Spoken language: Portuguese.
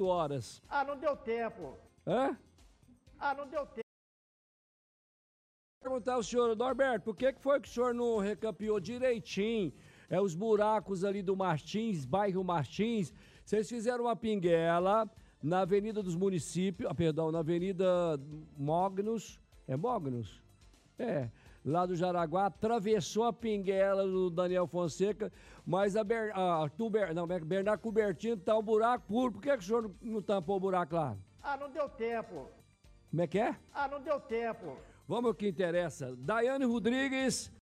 18 horas. Ah, não deu tempo. Hã? Ah, não deu tempo. Perguntar ao senhor, Norberto, por que foi que o senhor não recampeou direitinho os buracos ali do Martins, bairro Martins? Vocês fizeram uma pinguela na Avenida dos Municípios, na Avenida Mognos, é Mognos? É, lá do Jaraguá, atravessou a pinguela do Daniel Fonseca, mas Bernardo Cubertino tá um buraco puro. Por que o senhor não tampou o buraco lá? Ah, não deu tempo. Como é que é? Ah, não deu tempo. Vamos ao que interessa. Daiane Rodrigues.